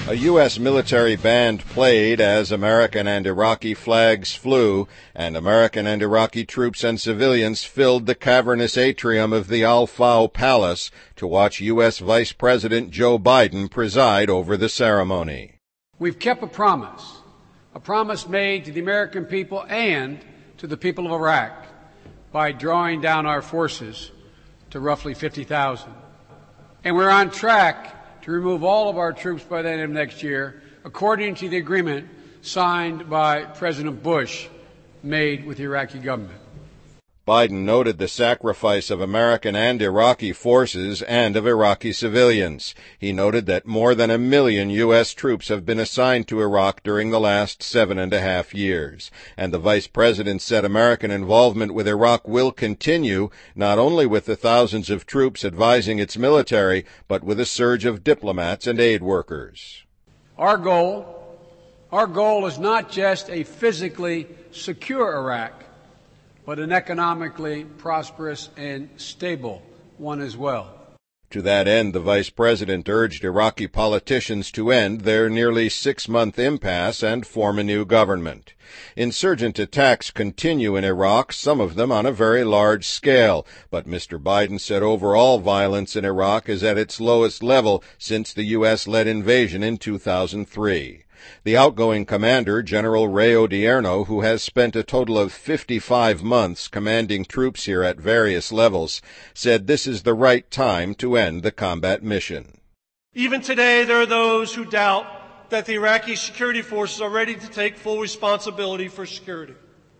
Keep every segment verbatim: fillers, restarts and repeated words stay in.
A U S military band played as American and Iraqi flags flew, and American and Iraqi troops and civilians filled the cavernous atrium of the Al-Fau Palace to watch U S Vice President Joe Biden preside over the ceremony. We've kept a promise, a promise made to the American people and to the people of Iraq by drawing down our forces to roughly fifty thousand. And we're on track to remove all of our troops by the end of next year, according to the agreement signed by President Bush made with the Iraqi government. Biden noted the sacrifice of American and Iraqi forces and of Iraqi civilians. He noted that more than a million U S troops have been assigned to Iraq during the last seven and a half years. And the vice president said American involvement with Iraq will continue, not only with the thousands of troops advising its military, but with a surge of diplomats and aid workers. Our goal, our goal is not just a physically secure Iraq, but an economically prosperous and stable one as well. To that end, the vice president urged Iraqi politicians to end their nearly six-month impasse and form a new government. Insurgent attacks continue in Iraq, some of them on a very large scale, but Mister Biden said overall violence in Iraq is at its lowest level since the U S-led invasion in two thousand three. The outgoing commander, General Ray Odierno, who has spent a total of fifty-five months commanding troops here at various levels, said this is the right time to end the combat mission. Even today, there are those who doubt that the Iraqi security forces are ready to take full responsibility for security.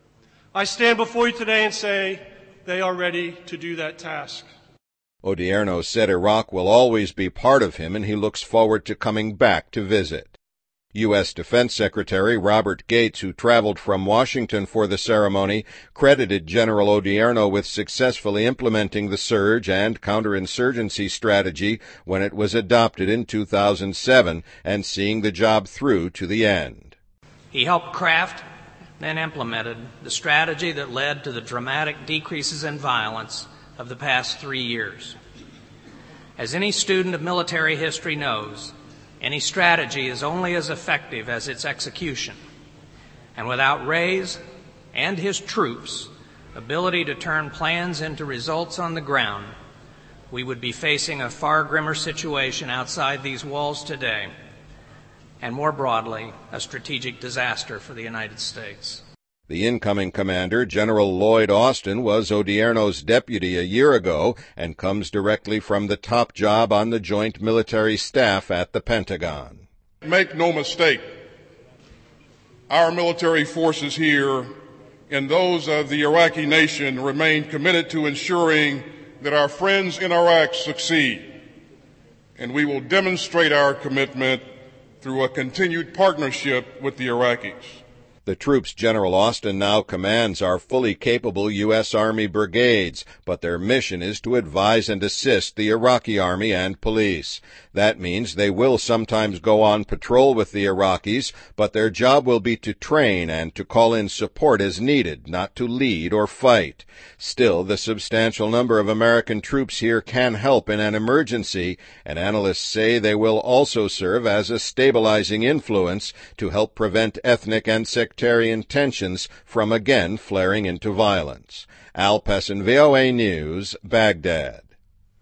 I stand before you today and say they are ready to do that task. Odierno said Iraq will always be part of him, and he looks forward to coming back to visit. U S Defense Secretary Robert Gates, who traveled from Washington for the ceremony, credited General Odierno with successfully implementing the surge and counterinsurgency strategy when it was adopted in two thousand seven and seeing the job through to the end. He helped craft and implemented the strategy that led to the dramatic decreases in violence of the past three years. As any student of military history knows, any strategy is only as effective as its execution. And without Ray's and his troops' ability to turn plans into results on the ground, we would be facing a far grimmer situation outside these walls today, and more broadly, a strategic disaster for the United States. The incoming commander, General Lloyd Austin, was Odierno's deputy a year ago and comes directly from the top job on the Joint Military Staff at the Pentagon. Make no mistake, our military forces here and those of the Iraqi nation remain committed to ensuring that our friends in Iraq succeed, and we will demonstrate our commitment through a continued partnership with the Iraqis. The troops General Austin now commands are fully capable U S Army brigades, but their mission is to advise and assist the Iraqi Army and police. That means they will sometimes go on patrol with the Iraqis, but their job will be to train and to call in support as needed, not to lead or fight. Still, the substantial number of American troops here can help in an emergency, and analysts say they will also serve as a stabilizing influence to help prevent ethnic and sectarian tensions from again flaring into violence. Al Pessin, V O A News, Baghdad.